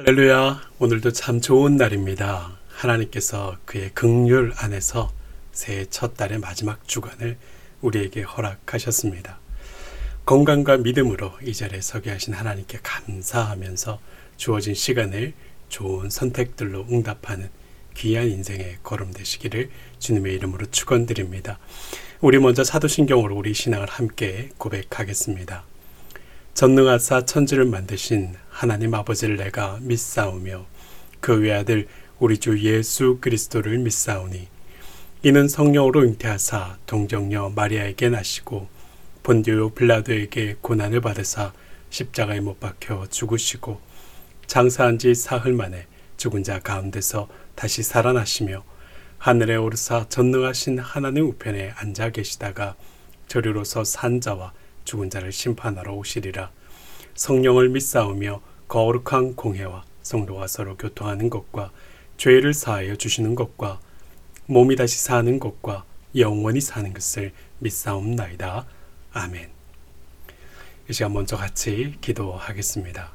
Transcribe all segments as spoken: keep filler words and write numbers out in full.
할렐루야. 오늘도 참 좋은 날입니다. 하나님께서 그의 긍휼 안에서 새해 첫 달의 마지막 주간을 우리에게 허락하셨습니다. 건강과 믿음으로 이 자리에 서게 하신 하나님께 감사하면서 주어진 시간을 좋은 선택들로 응답하는 귀한 인생의 걸음 되시기를 주님의 이름으로 축원드립니다. 우리 먼저 사도신경으로 우리 신앙을 함께 고백하겠습니다. 전능하사 천지를 만드신 하나님 아버지를 내가 믿사오며 그 외아들 우리 주 예수 그리스도를 믿사오니 이는 성령으로 잉태하사 동정녀 마리아에게 나시고 본디오 빌라도에게 고난을 받으사 십자가에 못 박혀 죽으시고 장사한 지 사흘 만에 죽은 자 가운데서 다시 살아나시며 하늘에 오르사 전능하신 하나님 우편에 앉아 계시다가 저리로서 산 자와 죽은 자를 심판하러 오시리라. 성령을 믿사오며 거룩한 공회와 성도가 서로 교통하는 것과 죄를 사하여 주시는 것과 몸이 다시 사는 것과 영원히 사는 것을 믿사옵나이다. 아멘. 이 시간 먼저 같이 기도하겠습니다.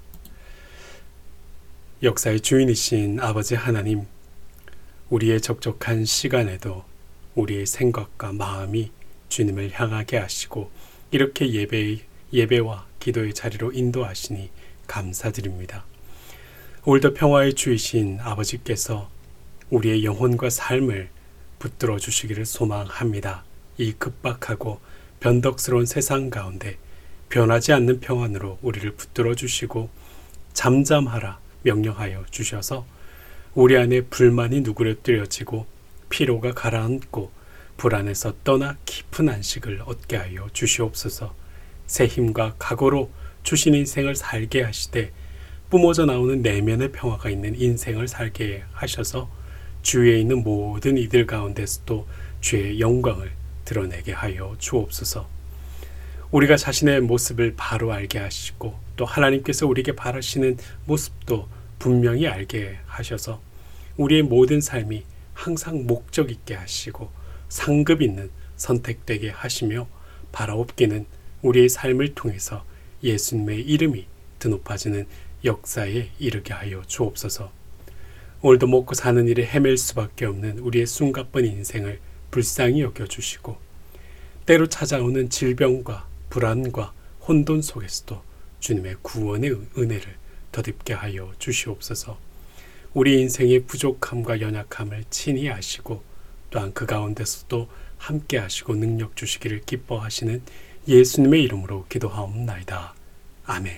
역사의 주인이신 아버지 하나님, 우리의 적적한 시간에도 우리의 생각과 마음이 주님을 향하게 하시고 이렇게 예배, 예배와 기도의 자리로 인도하시니 감사드립니다. 오늘도 평화의 주이신 아버지께서 우리의 영혼과 삶을 붙들어 주시기를 소망합니다. 이 급박하고 변덕스러운 세상 가운데 변하지 않는 평안으로 우리를 붙들어 주시고 잠잠하라 명령하여 주셔서 우리 안에 불만이 누그러뜨려지고 피로가 가라앉고 불안에서 떠나 깊은 안식을 얻게 하여 주시옵소서. 새 힘과 각오로 주신 인생을 살게 하시되 뿜어져 나오는 내면의 평화가 있는 인생을 살게 하셔서 주위에 있는 모든 이들 가운데서도 주의 영광을 드러내게 하여 주옵소서. 우리가 자신의 모습을 바로 알게 하시고 또 하나님께서 우리에게 바라시는 모습도 분명히 알게 하셔서 우리의 모든 삶이 항상 목적 있게 하시고 상급 있는 선택되게 하시며 바라옵기는 우리의 삶을 통해서 예수님의 이름이 드높아지는 역사에 이르게 하여 주옵소서. 오늘도 먹고 사는 일에 헤맬 수밖에 없는 우리의 숨가쁜 인생을 불쌍히 여겨주시고 때로 찾아오는 질병과 불안과 혼돈 속에서도 주님의 구원의 은혜를 덧입게 하여 주시옵소서. 우리 인생의 부족함과 연약함을 친히 아시고 또한 그 가운데서도 함께 하시고 능력 주시기를 기뻐하시는 예수님의 이름으로 기도하옵나이다. 아멘.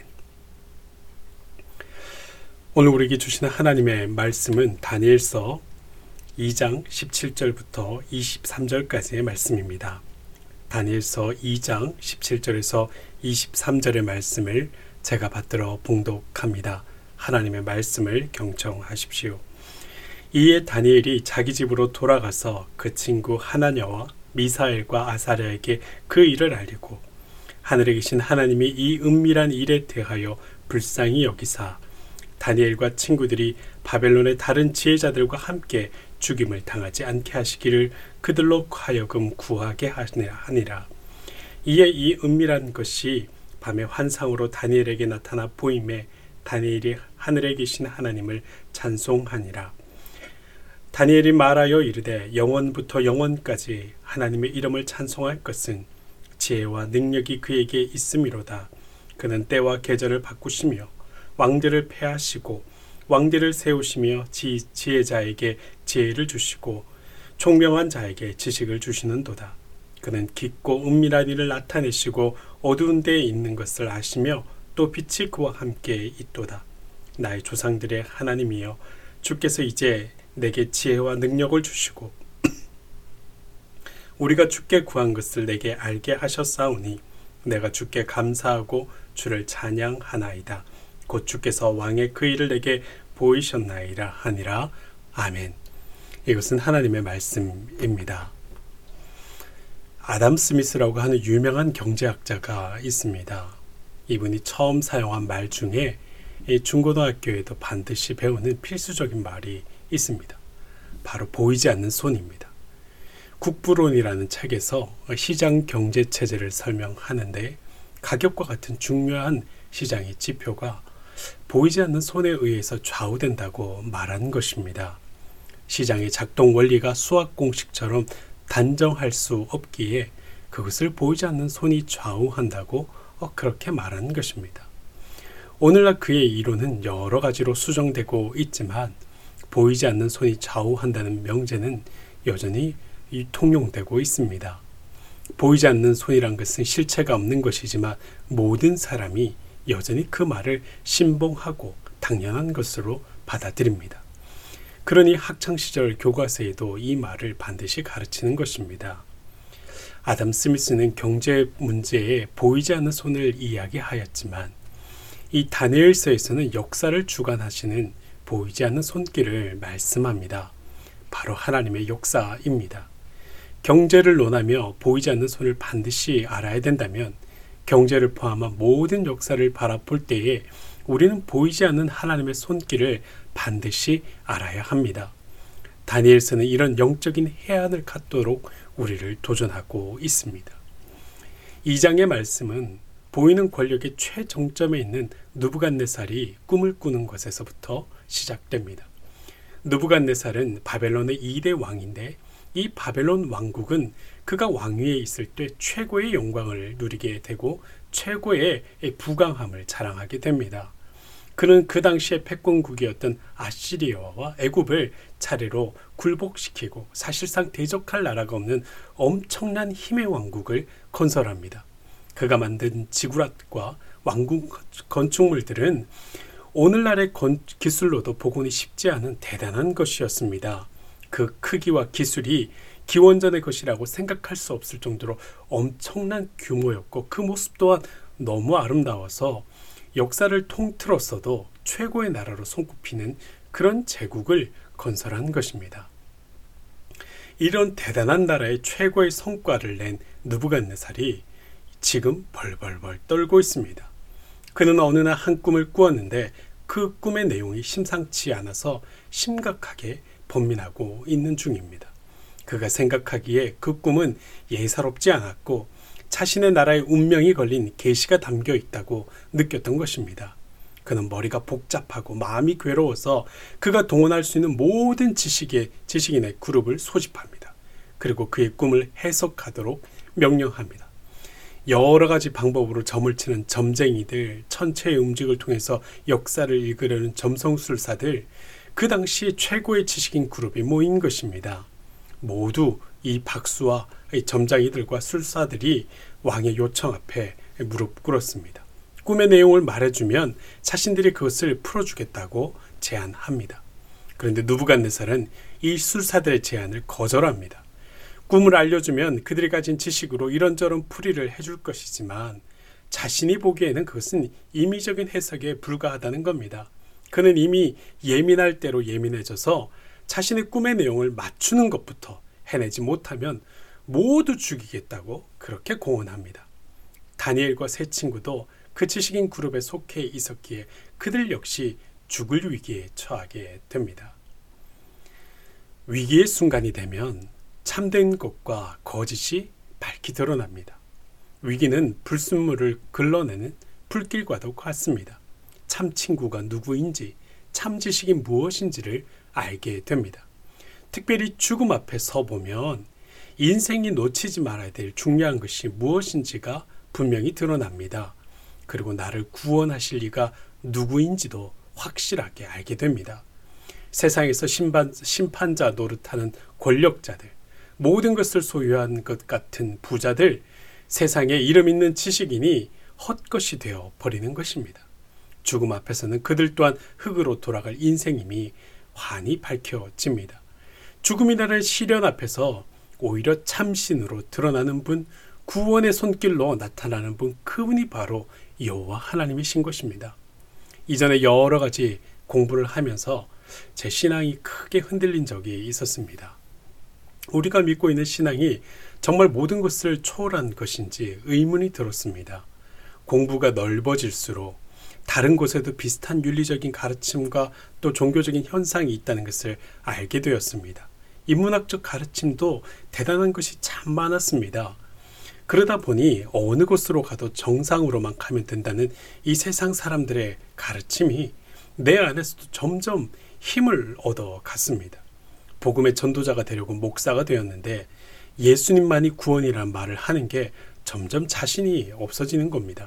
오늘 우리에게 주시는 하나님의 말씀은 다니엘서 이 장 십칠 절부터 이십삼 절까지의 말씀입니다. 다니엘서 이 장 십칠 절에서 이십삼 절의 말씀을 제가 받들어 봉독합니다. 하나님의 말씀을 경청하십시오. 이에 다니엘이 자기 집으로 돌아가서 그 친구 하나냐와 미사엘과 아사랴에게 그 일을 알리고 하늘에 계신 하나님이 이 은밀한 일에 대하여 불쌍히 여기사 다니엘과 친구들이 바벨론의 다른 지혜자들과 함께 죽임을 당하지 않게 하시기를 그들로 하여금 구하게 하니라. 이에 이 은밀한 것이 밤의 환상으로 다니엘에게 나타나 보임에 다니엘이 하늘에 계신 하나님을 찬송하니라. 다니엘이 말하여 이르되 영원부터 영원까지 하나님의 이름을 찬송할 것은 지혜와 능력이 그에게 있음이로다. 그는 때와 계절을 바꾸시며 왕들을 패하시고 왕들을 세우시며 지, 지혜자에게 지혜를 주시고 총명한 자에게 지식을 주시는도다. 그는 깊고 은밀한 일을 나타내시고 어두운 데에 있는 것을 아시며 또 빛이 그와 함께 있도다. 나의 조상들의 하나님이여 주께서 이제 내게 지혜와 능력을 주시고 우리가 주께 구한 것을 내게 알게 하셨사오니 내가 주께 감사하고 주를 찬양하나이다. 곧 주께서 왕의 그 일을 내게 보이셨나이다 하니라. 아멘. 이것은 하나님의 말씀입니다. 아담 스미스라고 하는 유명한 경제학자가 있습니다. 이분이 처음 사용한 말 중에 중고등학교에도 반드시 배우는 필수적인 말이 있습니다. 바로 보이지 않는 손입니다. 국부론이라는 책에서 시장 경제 체제를 설명하는데 가격과 같은 중요한 시장의 지표가 보이지 않는 손에 의해서 좌우된다고 말한 것입니다. 시장의 작동 원리가 수학 공식처럼 단정할 수 없기에 그것을 보이지 않는 손이 좌우한다고 어, 그렇게 말한 것입니다. 오늘날 그의 이론은 여러 가지로 수정되고 있지만 보이지 않는 손이 좌우한다는 명제는 여전히 통용되고 있습니다. 보이지 않는 손이란 것은 실체가 없는 것이지만 모든 사람이 여전히 그 말을 신봉하고 당연한 것으로 받아들입니다. 그러니 학창시절 교과서에도 이 말을 반드시 가르치는 것입니다. 아담 스미스는 경제 문제에 보이지 않는 손을 이야기하였지만 이 다니엘서에서는 역사를 주관하시는 보이지 않는 손길을 말씀합니다. 바로 하나님의 역사입니다. 경제를 논하며 보이지 않는 손을 반드시 알아야 된다면 경제를 포함한 모든 역사를 바라볼 때에 우리는 보이지 않는 하나님의 손길을 반드시 알아야 합니다. 다니엘서는 이런 영적인 해안을 갖도록 우리를 도전하고 있습니다. 이 장의 말씀은 보이는 권력의 최정점에 있는 느부갓네살이 꿈을 꾸는 것에서부터 시작됩니다. 느부갓네살은 바벨론의 이 대 왕인데 이 바벨론 왕국은 그가 왕위에 있을 때 최고의 영광을 누리게 되고 최고의 부강함을 자랑하게 됩니다. 그는 그 당시의 패권국이었던 아시리아와 애굽을 차례로 굴복시키고 사실상 대적할 나라가 없는 엄청난 힘의 왕국을 건설합니다. 그가 만든 지구рат과 왕국 건축물들은 오늘날의 건, 기술로도 복원이 쉽지 않은 대단한 것이었습니다. 그 크기와 기술이 기원전의 것이라고 생각할 수 없을 정도로 엄청난 규모였고 그 모습 또한 너무 아름다워서 역사를 통틀었어도 최고의 나라로 손꼽히는 그런 제국을 건설한 것입니다. 이런 대단한 나라의 최고의 성과를 낸 느부갓네살이 지금 벌벌벌 떨고 있습니다. 그는 어느 날 한 꿈을 꾸었는데 그 꿈의 내용이 심상치 않아서 심각하게 번민하고 있는 중입니다. 그가 생각하기에 그 꿈은 예사롭지 않았고 자신의 나라의 운명이 걸린 계시가 담겨 있다고 느꼈던 것입니다. 그는 머리가 복잡하고 마음이 괴로워서 그가 동원할 수 있는 모든 지식의, 지식인의 그룹을 소집합니다. 그리고 그의 꿈을 해석하도록 명령합니다. 여러 가지 방법으로 점을 치는 점쟁이들, 천체의 움직임을 통해서 역사를 읽으려는 점성술사들, 그 당시 최고의 지식인 그룹이 모인 것입니다. 모두 이 박수와 이 점장이들과 술사들이 왕의 요청 앞에 무릎 꿇었습니다. 꿈의 내용을 말해주면 자신들이 그것을 풀어주겠다고 제안합니다. 그런데 느부갓네살은 이 술사들의 제안을 거절합니다. 꿈을 알려주면 그들이 가진 지식으로 이런저런 풀이를 해줄 것이지만 자신이 보기에는 그것은 임의적인 해석에 불과하다는 겁니다. 그는 이미 예민할 대로 예민해져서 자신의 꿈의 내용을 맞추는 것부터 해내지 못하면 모두 죽이겠다고 그렇게 공언합니다. 다니엘과 세 친구도 그 지식인 그룹에 속해 있었기에 그들 역시 죽을 위기에 처하게 됩니다. 위기의 순간이 되면 참된 것과 거짓이 밝히 드러납니다. 위기는 불순물을 걸러내는 불길과도 같습니다. 참 친구가 누구인지, 참 지식이 무엇인지를 알게 됩니다. 특별히 죽음 앞에 서보면 인생이 놓치지 말아야 될 중요한 것이 무엇인지가 분명히 드러납니다. 그리고 나를 구원하실 이가 누구인지도 확실하게 알게 됩니다. 세상에서 심판, 심판자 노릇하는 권력자들, 모든 것을 소유한 것 같은 부자들, 세상에 이름 있는 지식인이 헛것이 되어 버리는 것입니다. 죽음 앞에서는 그들 또한 흙으로 돌아갈 인생임이 환히 밝혀집니다. 죽음이라는 시련 앞에서 오히려 참신으로 드러나는 분, 구원의 손길로 나타나는 분, 그분이 바로 여호와 하나님이신 것입니다. 이전에 여러 가지 공부를 하면서 제 신앙이 크게 흔들린 적이 있었습니다. 우리가 믿고 있는 신앙이 정말 모든 것을 초월한 것인지 의문이 들었습니다. 공부가 넓어질수록 다른 곳에도 비슷한 윤리적인 가르침과 또 종교적인 현상이 있다는 것을 알게 되었습니다. 인문학적 가르침도 대단한 것이 참 많았습니다. 그러다 보니 어느 곳으로 가도 정상으로만 가면 된다는 이 세상 사람들의 가르침이 내 안에서도 점점 힘을 얻어 갔습니다. 복음의 전도자가 되려고 목사가 되었는데 예수님만이 구원이라는 말을 하는 게 점점 자신이 없어지는 겁니다.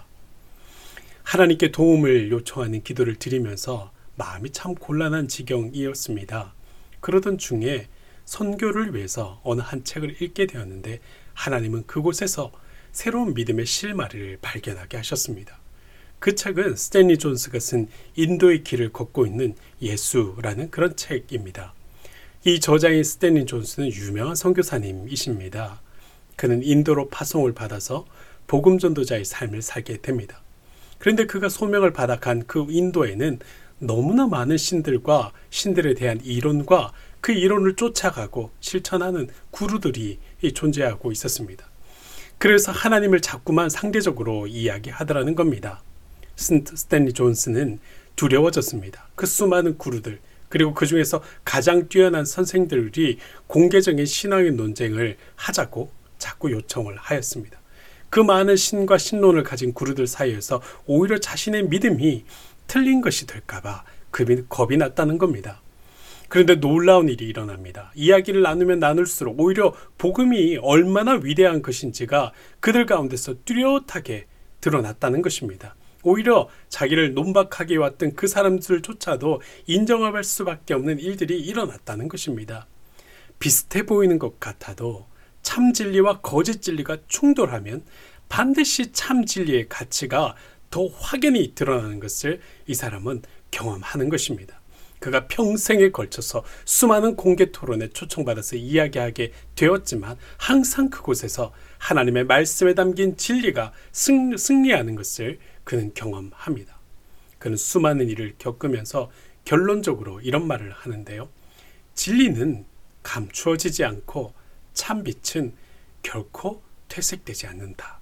하나님께 도움을 요청하는 기도를 드리면서 마음이 참 곤란한 지경이었습니다. 그러던 중에 선교를 위해서 어느 한 책을 읽게 되었는데 하나님은 그곳에서 새로운 믿음의 실마리를 발견하게 하셨습니다. 그 책은 스탠리 존스가 쓴 인도의 길을 걷고 있는 예수라는 그런 책입니다. 이 저자인 스탠리 존스는 유명한 선교사님이십니다. 그는 인도로 파송을 받아서 복음 전도자의 삶을 살게 됩니다. 그런데 그가 소명을 받아 간 그 인도에는 너무나 많은 신들과 신들에 대한 이론과 그 이론을 쫓아가고 실천하는 구루들이 존재하고 있었습니다. 그래서 하나님을 자꾸만 상대적으로 이야기하더라는 겁니다. 스탠리 존스는 두려워졌습니다. 그 수많은 구루들, 그리고 그 중에서 가장 뛰어난 선생들이 공개적인 신앙의 논쟁을 하자고 자꾸 요청을 하였습니다. 그 많은 신과 신론을 가진 구루들 사이에서 오히려 자신의 믿음이 틀린 것이 될까봐 겁이 났다는 겁니다. 그런데 놀라운 일이 일어납니다. 이야기를 나누면 나눌수록 오히려 복음이 얼마나 위대한 것인지가 그들 가운데서 뚜렷하게 드러났다는 것입니다. 오히려 자기를 논박하게 왔던 그 사람들조차도 인정할 수밖에 없는 일들이 일어났다는 것입니다. 비슷해 보이는 것 같아도 참 진리와 거짓 진리가 충돌하면 반드시 참 진리의 가치가 더 확연히 드러나는 것을 이 사람은 경험하는 것입니다. 그가 평생에 걸쳐서 수많은 공개 토론에 초청받아서 이야기하게 되었지만 항상 그곳에서 하나님의 말씀에 담긴 진리가 승리, 승리하는 것을 그는 경험합니다. 그는 수많은 일을 겪으면서 결론적으로 이런 말을 하는데요. 진리는 감추어지지 않고 참빛은 결코 퇴색되지 않는다.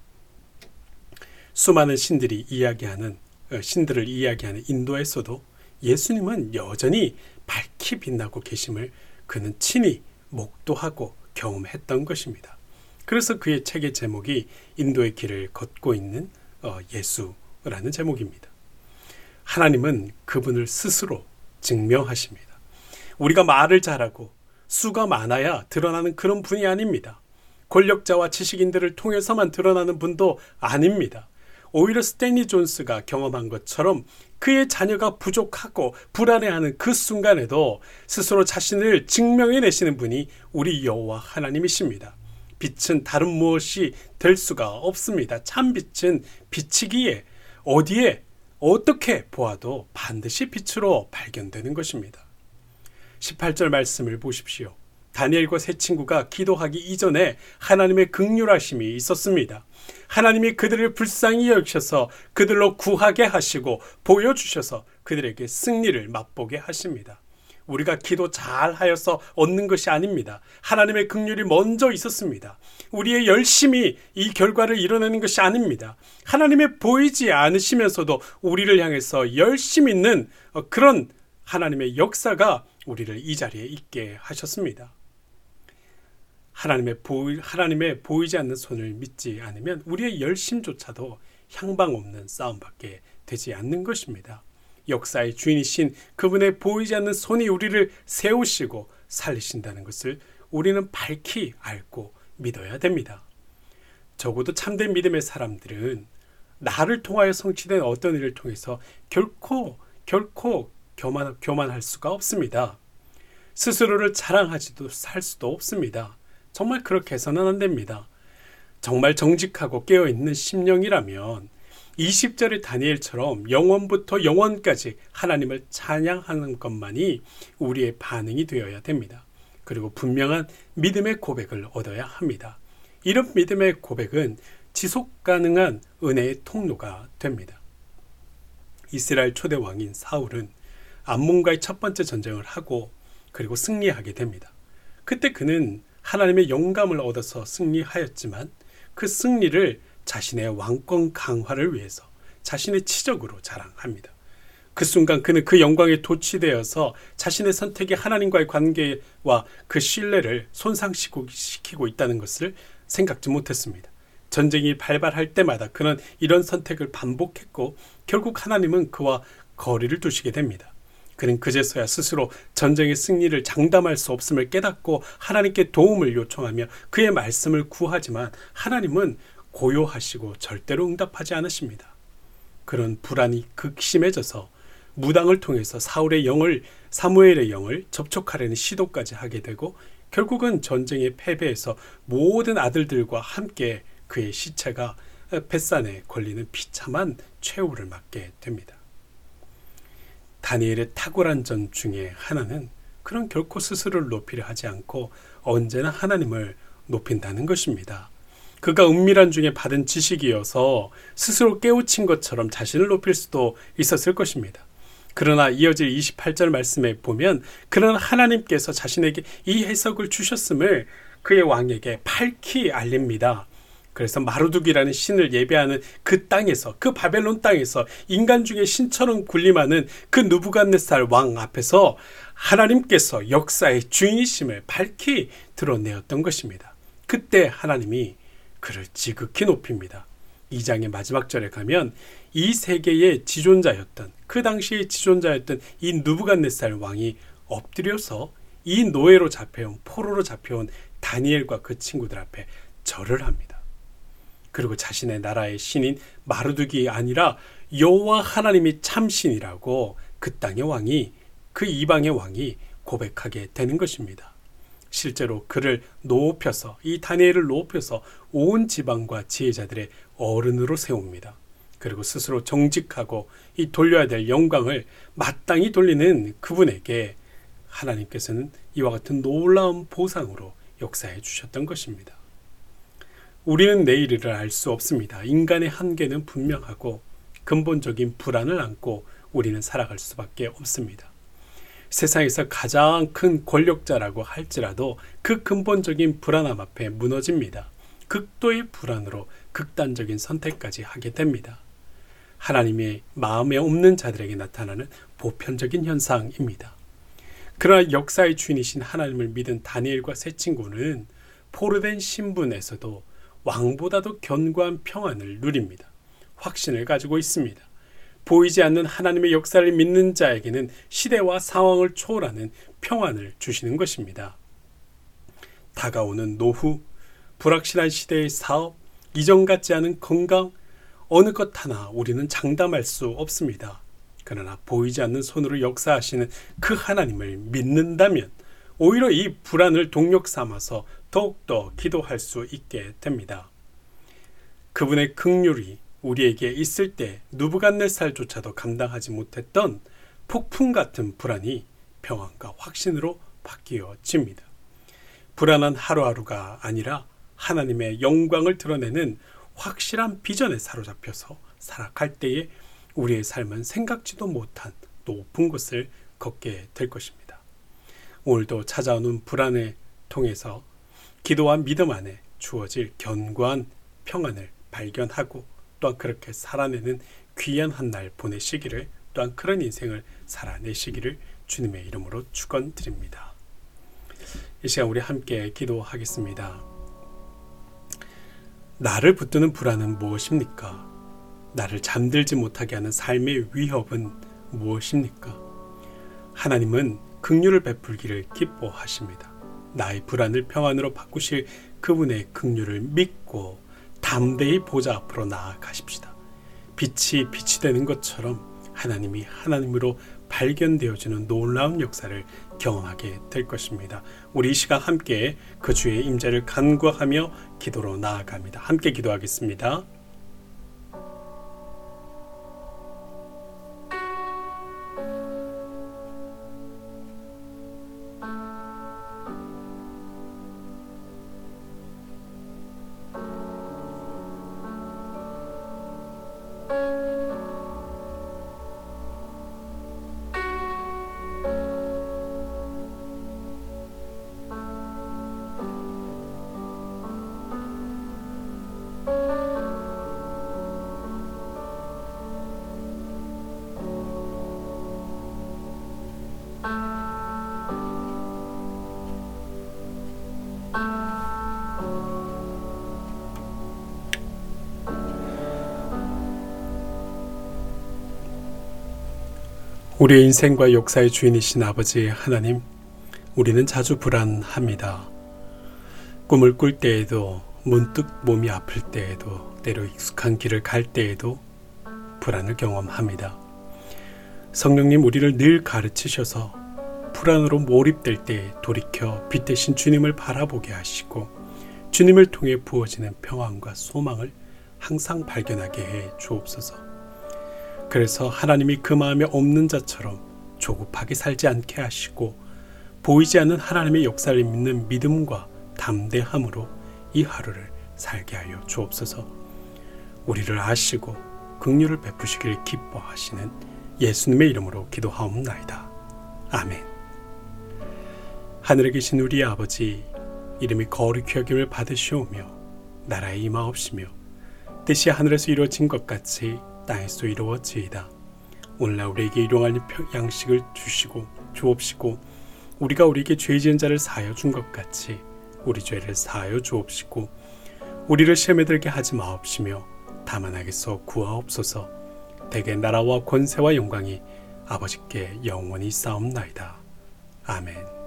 수많은 신들이 이야기하는 신들을 이야기하는 인도에서도 예수님은 여전히 밝히 빛나고 계심을 그는 친히 목도하고 경험했던 것입니다. 그래서 그의 책의 제목이 인도의 길을 걷고 있는 예수라는 제목입니다. 하나님은 그분을 스스로 증명하십니다. 우리가 말을 잘하고 수가 많아야 드러나는 그런 분이 아닙니다. 권력자와 지식인들을 통해서만 드러나는 분도 아닙니다. 오히려 스탠리 존스가 경험한 것처럼 그의 자녀가 부족하고 불안해하는 그 순간에도 스스로 자신을 증명해내시는 분이 우리 여호와 하나님이십니다. 빛은 다른 무엇이 될 수가 없습니다. 참 빛은 빛이기에 어디에 어떻게 보아도 반드시 빛으로 발견되는 것입니다. 십팔 절 말씀을 보십시오. 다니엘과 세 친구가 기도하기 이전에 하나님의 긍휼하심이 있었습니다. 하나님이 그들을 불쌍히 여기셔서 그들로 구하게 하시고 보여주셔서 그들에게 승리를 맛보게 하십니다. 우리가 기도 잘하여서 얻는 것이 아닙니다. 하나님의 긍휼이 먼저 있었습니다. 우리의 열심이 이 결과를 이뤄내는 것이 아닙니다. 하나님의 보이지 않으시면서도 우리를 향해서 열심 있는 그런 하나님의 역사가 우리를 이 자리에 있게 하셨습니다. 하나님의, 보이, 하나님의 보이지 않는 손을 믿지 않으면 우리의 열심조차도 향방 없는 싸움밖에 되지 않는 것입니다. 역사의 주인이신 그분의 보이지 않는 손이 우리를 세우시고 살리신다는 것을 우리는 밝히 알고 믿어야 됩니다. 적어도 참된 믿음의 사람들은 나를 통하여 성취된 어떤 일을 통해서 결코 결코 교만, 교만할 수가 없습니다. 스스로를 자랑하지도 살 수도 없습니다. 정말 그렇게 해서는 안 됩니다. 정말 정직하고 깨어있는 심령이라면 이십 절의 다니엘처럼 영원부터 영원까지 하나님을 찬양하는 것만이 우리의 반응이 되어야 됩니다. 그리고 분명한 믿음의 고백을 얻어야 합니다. 이런 믿음의 고백은 지속 가능한 은혜의 통로가 됩니다. 이스라엘 초대 왕인 사울은 암몬과의 첫 번째 전쟁을 하고 그리고 승리하게 됩니다. 그때 그는 하나님의 영감을 얻어서 승리하였지만 그 승리를 자신의 왕권 강화를 위해서 자신의 치적으로 자랑합니다. 그 순간 그는 그 영광에 도취되어서 자신의 선택이 하나님과의 관계와 그 신뢰를 손상시키고 있다는 것을 생각지 못했습니다. 전쟁이 발발할 때마다 그는 이런 선택을 반복했고 결국 하나님은 그와 거리를 두시게 됩니다. 그는 그제서야 스스로 전쟁의 승리를 장담할 수 없음을 깨닫고 하나님께 도움을 요청하며 그의 말씀을 구하지만 하나님은 고요하시고 절대로 응답하지 않으십니다. 그런 불안이 극심해져서 무당을 통해서 사울의 영을 사무엘의 영을 접촉하려는 시도까지 하게 되고 결국은 전쟁의 패배에서 모든 아들들과 함께 그의 시체가 벳산에 걸리는 비참한 최후를 맞게 됩니다. 다니엘의 탁월한 점 중에 하나는 그런 결코 스스로를 높이려 하지 않고 언제나 하나님을 높인다는 것입니다. 그가 은밀한 중에 받은 지식이어서 스스로 깨우친 것처럼 자신을 높일 수도 있었을 것입니다. 그러나 이어질 이십팔 절 말씀에 보면 그는 하나님께서 자신에게 이 해석을 주셨음을 그의 왕에게 밝히 알립니다. 그래서 마루둑이라는 신을 예배하는 그 땅에서, 그 바벨론 땅에서 인간 중에 신처럼 군림하는 그 느부갓네살 왕 앞에서 하나님께서 역사의 주인이심을 밝히 드러내었던 것입니다. 그때 하나님이 그를 지극히 높입니다. 이 장의 마지막 절에 가면 이 세계의 지존자였던, 그 당시의 지존자였던 이 느부갓네살 왕이 엎드려서 이 노예로 잡혀온, 포로로 잡혀온 다니엘과 그 친구들 앞에 절을 합니다. 그리고 자신의 나라의 신인 마르둑이 아니라 여호와 하나님이 참신이라고 그 땅의 왕이, 그 이방의 왕이 고백하게 되는 것입니다. 실제로 그를 높여서, 이 다니엘을 높여서 온 지방과 지혜자들의 어른으로 세웁니다. 그리고 스스로 정직하고 이 돌려야 될 영광을 마땅히 돌리는 그분에게 하나님께서는 이와 같은 놀라운 보상으로 역사해 주셨던 것입니다. 우리는 내일을 알 수 없습니다. 인간의 한계는 분명하고 근본적인 불안을 안고 우리는 살아갈 수밖에 없습니다. 세상에서 가장 큰 권력자라고 할지라도 그 근본적인 불안함 앞에 무너집니다. 극도의 불안으로 극단적인 선택까지 하게 됩니다. 하나님의 마음에 없는 자들에게 나타나는 보편적인 현상입니다. 그러나 역사의 주인이신 하나님을 믿은 다니엘과 세 친구는 포로된 신분에서도 왕보다도 견고한 평안을 누립니다. 확신을 가지고 있습니다. 보이지 않는 하나님의 역사를 믿는 자에게는 시대와 상황을 초월하는 평안을 주시는 것입니다. 다가오는 노후, 불확실한 시대의 사업, 이전 같지 않은 건강, 어느 것 하나 우리는 장담할 수 없습니다. 그러나 보이지 않는 손으로 역사하시는 그 하나님을 믿는다면 오히려 이 불안을 동력 삼아서 더욱더 기도할 수 있게 됩니다. 그분의 긍휼이 우리에게 있을 때 느부갓네살조차도 감당하지 못했던 폭풍 같은 불안이 평안과 확신으로 바뀌어집니다. 불안한 하루하루가 아니라 하나님의 영광을 드러내는 확실한 비전에 사로잡혀서 살아갈 때에 우리의 삶은 생각지도 못한 높은 곳을 걷게 될 것입니다. 오늘도 찾아오는 불안을 통해서 기도와 믿음 안에 주어질 견고한 평안을 발견하고 또한 그렇게 살아내는 귀한 한 날 보내시기를, 또한 그런 인생을 살아내시기를 주님의 이름으로 축원드립니다. 이 시간 우리 함께 기도하겠습니다. 나를 붙드는 불안은 무엇입니까? 나를 잠들지 못하게 하는 삶의 위협은 무엇입니까? 하나님은 긍휼을 베풀기를 기뻐하십니다. 나의 불안을 평안으로 바꾸실 그분의 긍휼을 믿고 담대히 보좌 앞으로 나아가십시다. 빛이 빛이 되는 것처럼 하나님이 하나님으로 발견되어지는 놀라운 역사를 경험하게 될 것입니다. 우리 이 시간 함께 그 주의 임재를 간구하며 기도로 나아갑니다. 함께 기도하겠습니다. 우리의 인생과 역사의 주인이신 아버지 하나님, 우리는 자주 불안합니다. 꿈을 꿀 때에도, 문득 몸이 아플 때에도, 때로 익숙한 길을 갈 때에도 불안을 경험합니다. 성령님, 우리를 늘 가르치셔서 불안으로 몰입될 때 돌이켜 빛 대신 주님을 바라보게 하시고 주님을 통해 부어지는 평안과 소망을 항상 발견하게 해 주옵소서. 그래서 하나님이 그 마음에 없는 자처럼 조급하게 살지 않게 하시고 보이지 않는 하나님의 역사를 믿는 믿음과 담대함으로 이 하루를 살게 하여 주옵소서. 우리를 아시고 긍휼을 베푸시길 기뻐하시는 예수님의 이름으로 기도하옵나이다. 아멘. 하늘에 계신 우리 아버지, 이름이 거룩히 여김을 받으시오며 나라의 임하옵시며 뜻이 하늘에서 이루어진 것 같이 땅에서 이루어지이다. 오늘날 우리에게 일용할 양식을 주시고 주옵시고 우리가 우리에게 죄 지은 자를 사하여 준 것 같이 우리 죄를 사하여 주옵시고 우리를 시험에 들게 하지 마옵시며 다만 악에서 구하옵소서. 대개 나라와 권세와 영광이 아버지께 영원히 쌓옵나이다. 아멘.